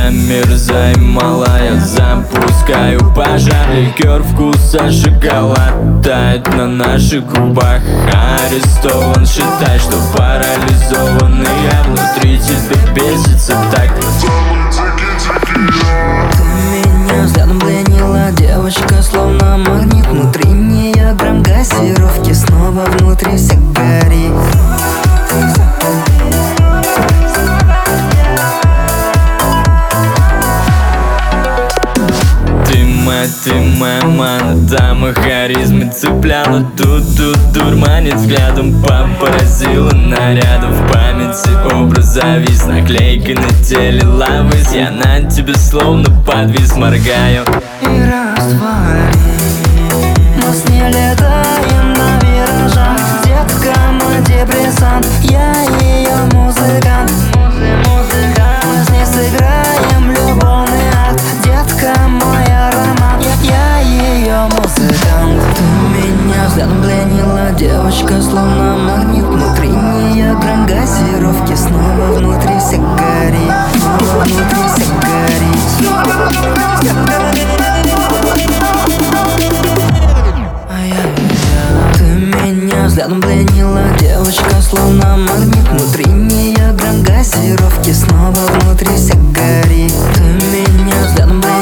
замерзай, малая, запускаю пожар. Ликер вкуса шоколад тает на наших губах. Арестован, считай, что парализованный я. Внутри тебя бесится так. Ты меня взглядом пленила, девочка, словно магнит. Внутри нее грамм газировки, снова внутри вся горит. Ты моя мана, дама харизмы цепляла. Тут дурманит взглядом, поразила нарядом. В памяти образ завис, наклейкой на теле лавы. Я на тебе словно подвис, моргаю И растворим. Мы с ней летаем на виражах. Детка, мой депрессант, я ее музыкант. Мы с ней сыграем любовный акт. Детка, мой аромат, я ее музыкант. Ты меня взглядом пленила, девочка, словно магнит. Внутри нее грамм газировки, снова внутри вся горит. Снова внутри вся горит. Снова внутри вся горит. Ты меня взглядом пленила, девочка, словно магнит. Внутри нее грамм газировки, снова внутри вся горит. Ты меня взглядом пленила.